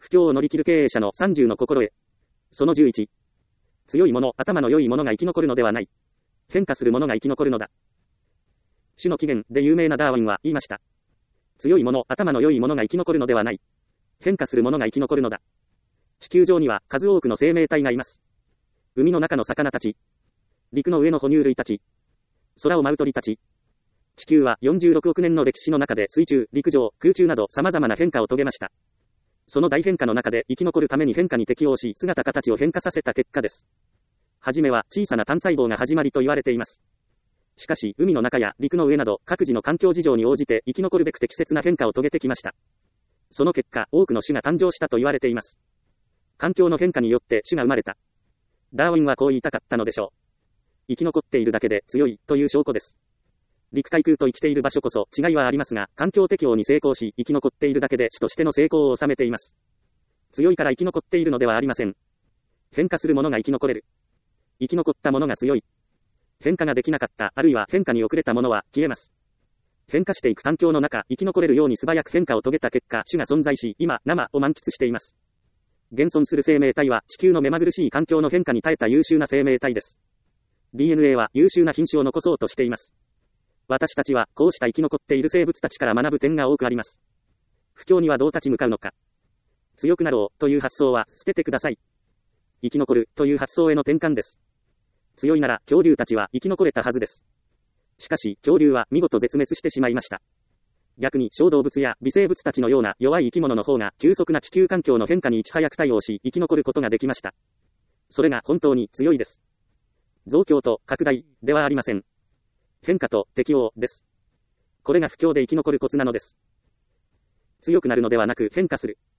況を乗り切る経営者の30の心得。その11。強い者、頭の良い者が生き残るのではない。変化する者が生き残るのだ。種の起源で有名なダーウィンは言いました。強い者、頭の良い者が生き残るのではない。変化する者が生き残るのだ。地球上には数多くの生命体がいます。海の中の魚たち。陸の上の哺乳類たち。空を舞う鳥たち。地球は46億年の歴史の中で水中、陸上、空中など様々な変化を遂げました。その大変化の中で生き残るために変化に適応し、姿形を変化させた結果です。はじめは小さな単細胞が始まりと言われています。しかし、海の中や陸の上など各自の環境事情に応じて生き残るべく適切な変化を遂げてきました。その結果、多くの種が誕生したと言われています。環境の変化によって種が生まれた。ダーウィンはこう言いたかったのでしょう。生き残っているだけで強いという証拠です。陸海空と生きている場所こそ違いはありますが、環境適応に成功し、生き残っているだけで種としての成功を収めています。強いから生き残っているのではありません。変化する者が生き残れる。生き残った者が強い。変化ができなかった、あるいは変化に遅れた者は消えます。変化していく環境の中、生き残れるように素早く変化を遂げた結果、種が存在し、今、生を満喫しています。現存する生命体は、地球の目まぐるしい環境の変化に耐えた優秀な生命体です。DNA は優秀な品種を残そうとしています。私たちは、こうした生き残っている生物たちから学ぶ点が多くあります。不況にはどう立ち向かうのか。強くなろう、という発想は、捨ててください。生き残る、という発想への転換です。強いなら、恐竜たちは生き残れたはずです。しかし、恐竜は見事絶滅してしまいました。逆に小動物や微生物たちのような弱い生き物の方が急速な地球環境の変化にいち早く対応し生き残ることができました。それが本当に強いです。増強と拡大ではありません。変化と適応です。これが不況で生き残るコツなのです。強くなるのではなく変化する。